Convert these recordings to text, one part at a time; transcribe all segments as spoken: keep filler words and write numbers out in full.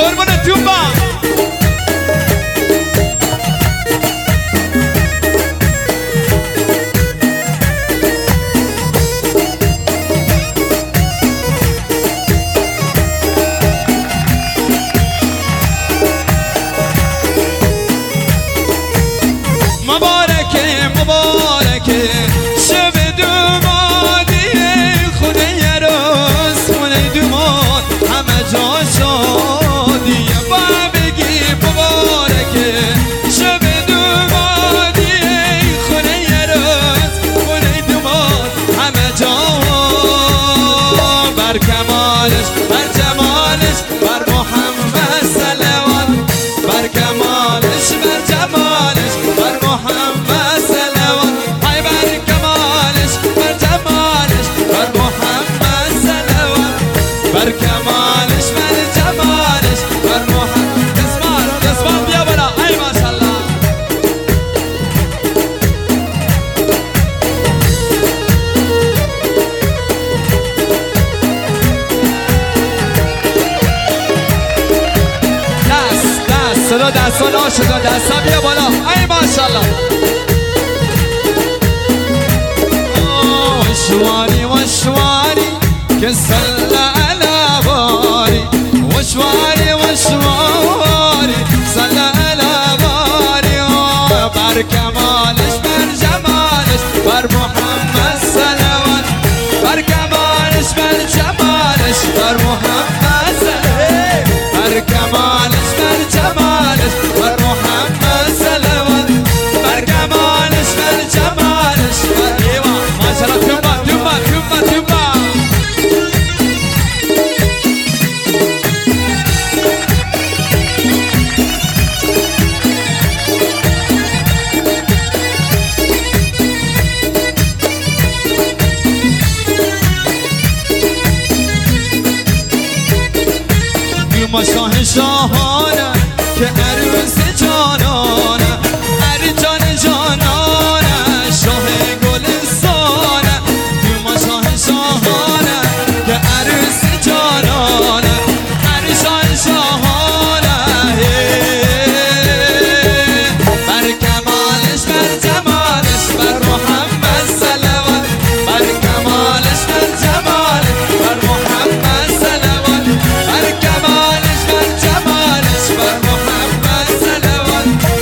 قربونتون با مبارکه مبارکه شب دومادی خونه روز خونه دوماد همه جا شادیه با بگی مبارکه شب دومادی خونه روز خونه دوماد همه جا بر کمالش بر جمالش بر محمد صلوات بر کمالش بر جمالش بر محمد صلوات های بر کمالش بر جمالش بر محمد صلوات بر کمالش بر جمالش بر محمد اسمال اسمال بیا بالا ای ماشاءالله دست دست صدا دست بالا شده دست بیا بالا ای ماشاءالله وشواري وشواري كسل على باري وشواري وشواري سل على باري بر كمالش بر جمالش بر محمد صلوات بر كمالش بر جمالش بر محمد صلوات بر كمالش بر جمالش بر محمد صلوات بر كمالش بر جمالش بر ايوه ما شاء الله تبا تبا تبا تبا ما شاه شاهانه که عروس جانانه ارجان جانانه شاه گلستانه ما شاه شاهانه که عروس جانانه ارجان شاهانه بر کمالش بر جمالش بر محمد صلوات بر کمالش بر جمالش بر محمد صلوات بر کمالش بر جمالش بر محمد صلوات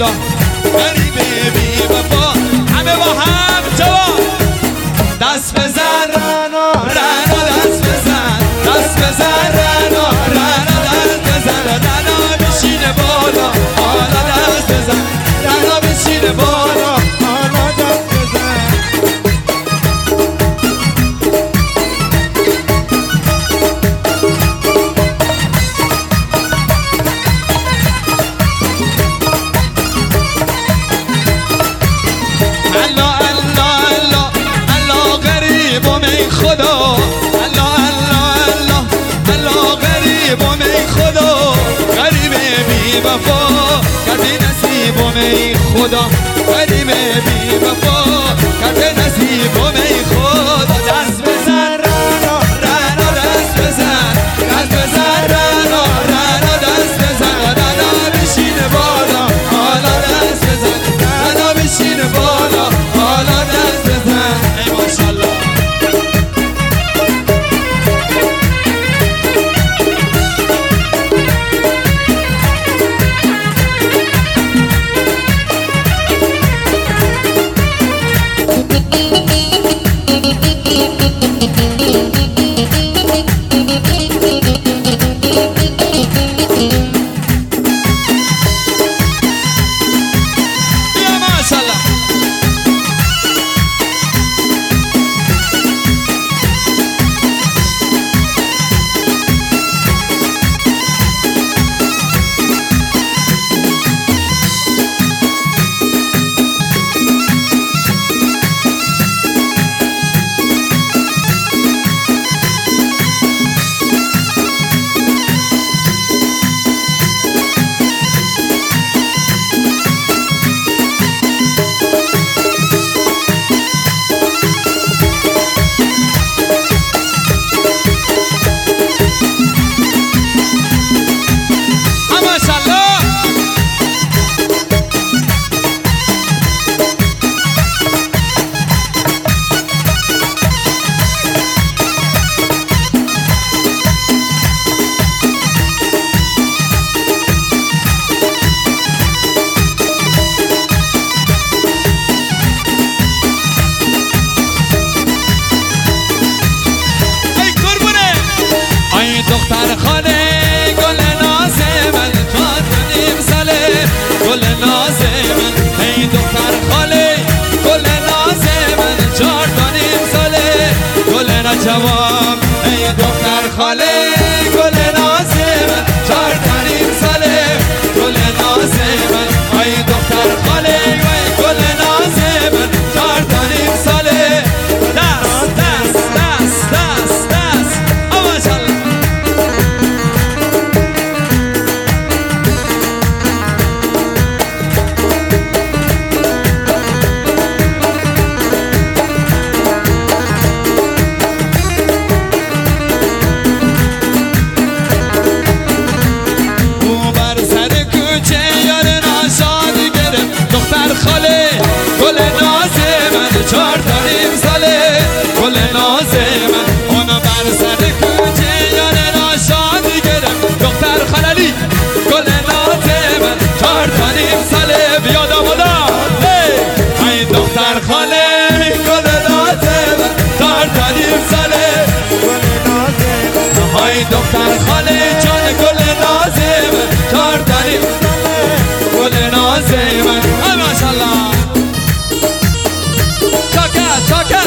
خدا غریبه بی وفا همه با هم جواب دست بزن رنا رنا دست بزن دست بزن رنا رنا دست بزن رنا بشینه بالا حالا دست بزن رنا بشینه بالا حالا دست بزن الله الله الله الله غریبم ای خدا الله الله الله الله غریبم ای خدا غریب بی وفا کردی نصیبم ای خدا غریب بی وفا کردی نصیبم ای خدا دست بزن رنا رنا دست بزن دست بزن رنا رنا دست بزن رنا بشینه بالا حالا دست بزن رنا بشینه بالا حالا دست بزن ای ماشاءالله یا ماشاءالله دختر خاله گل ناز من چهار نیم ساله گل ناز من ای دختر خاله گل ناز من چهار نیم ساله گل نجواب ای دختر خاله گل ناز من چهار نیم ساله گل ناز من ای دختر خاله گل ناز من چهار نیم ساله دست دست دست دست دست آواشالله خاله گل ناز من چهار تا نیم ساله گل ناز من اونو بر سر کوچه یار ناشادی گرم دختر خالی گل ناز من چهار تا نیم ساله بیا دامادا ای دختر خاله گل ناز من چهار تا نیم ساله گل ناز من ای دختر خاله جان گل ناز من چهار تا نیم ساله گل ناز من ماشاءالله چاکر چاکر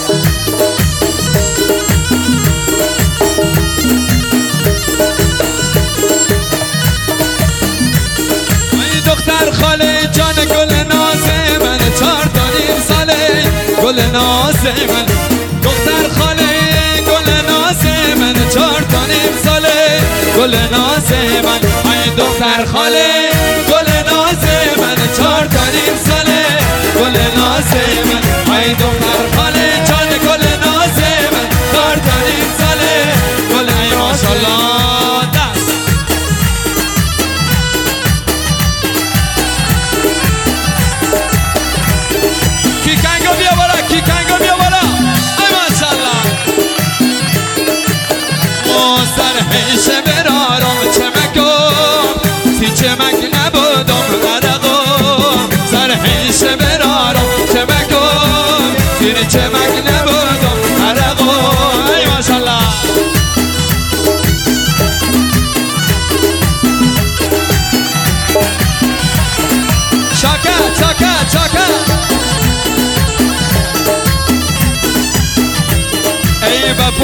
ای دختر خاله جان گل ناز من چهار تا نیم ساله گل ناز من دختر خاله گل ناز من چهار تا نیم ساله گل ناز من ای دختر خاله گل ناز من چهار تا نیم ساله گل ناز من ای دختر خاله جان گل ناز من چهار تا نیم ساله گل ای ماشاءالله دست کی کنگو بیا بالا کی کنگو بیا بالا ای ماشاءالله او سر هیشه برارم چمکو سی چمک نبودم عرقو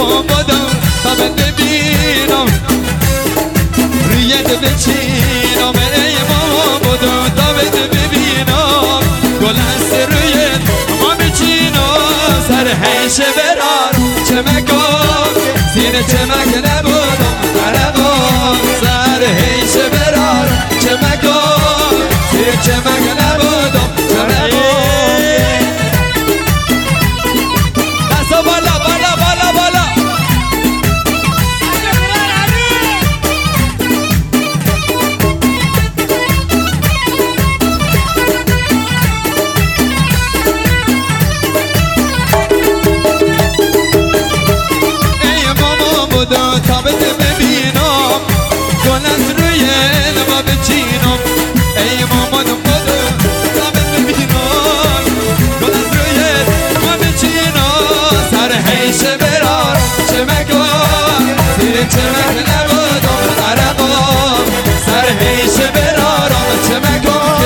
ماما بودم تا ببینم رویت بچینم ای ماما بودم تا ببینم گل است رویت ما بچینم سر حیش برارم چمکم سینه چمک نبودم عرقم سر حیش برارم چمکم سینه چمک نبودم چمکم دستا بالا بالا بالا بالا تا بده ببینم گل از روی ما بچینم ای مامان بده تا بده ببینم گل از روی ما بچینم سر حیش برارم چمکم زیر چمک نبودم عرقم سر حیش برارم چمکم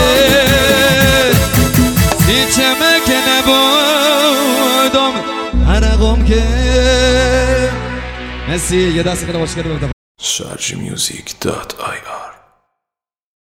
زیر چمک نبودم عرقم که مرسی یه دست خیلی خوشگلی بودم. شارژ میوزیک دات آی آر